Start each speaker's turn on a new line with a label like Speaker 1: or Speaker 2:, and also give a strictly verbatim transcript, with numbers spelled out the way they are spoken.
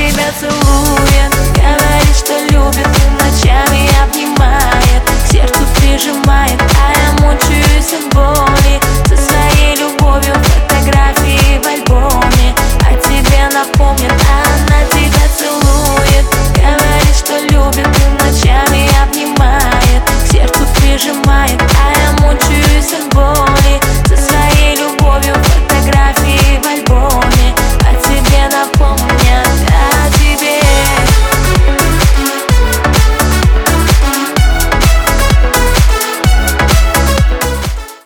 Speaker 1: тебя целует, говорит, что любит и ночами обнимает, к сердцу прижимает.